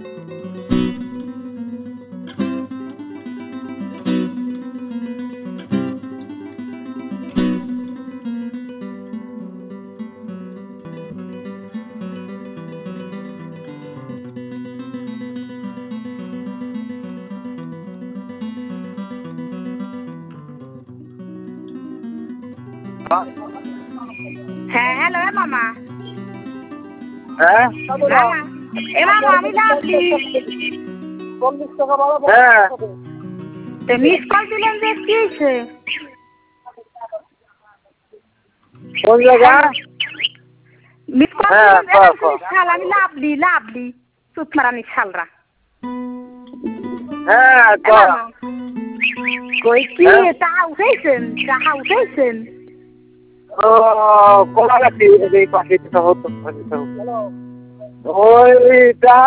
হ্যাঁ হ্যালো মামা। হ্যাঁ এ মামা আমি লাভলি। হ্যাঁ মিস কল দিলেন যে কি হয়েছে? কোন জায়গা? মিস কল হ্যাঁ, দিলেন কও। শাল আমি লাভলি চুপ মারানি শালরা। হ্যাঁ কই কি হ্যাঁ? টাহা উঠেছেন? ও কলা গাছি এই পাশে তো হতো ওইটা